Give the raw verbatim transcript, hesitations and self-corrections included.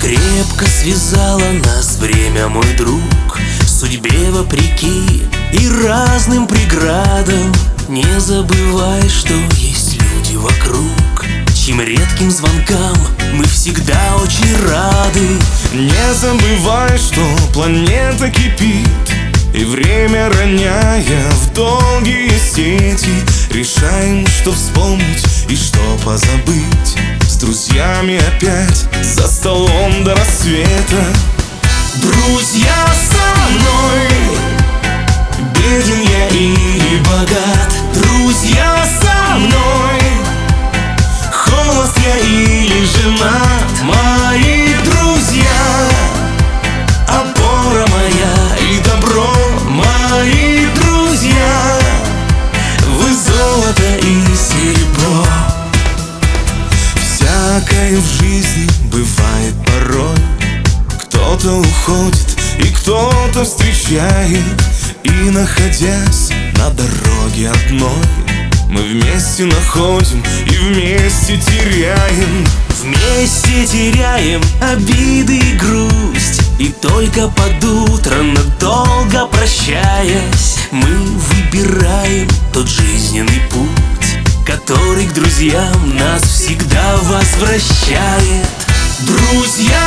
Крепко связало нас время, мой друг, судьбе вопреки и разным преградам. Не забывай, что есть люди вокруг, чьим редким звонкам мы всегда очень рады. Не забывай, что планета кипит, и время, роняя в долгие сети, решаем, что вспомнить и что позабыть. С друзьями опять за столом до рассвета. Друзья со мной, беден я или богат. Друзья со мной, холост я или женат. Мои друзья, опора моя и добро. Мои друзья, вы золото и серебро. Всякое в жизни бывает порой. Кто-то уходит и кто-то встречает, и, находясь на дороге одной, мы вместе находим и вместе теряем. Вместе теряем обиды и грусть, и только под утро, надолго прощаясь, мы выбираем тот жизненный путь, который к друзьям нас всегда возвращает. Друзья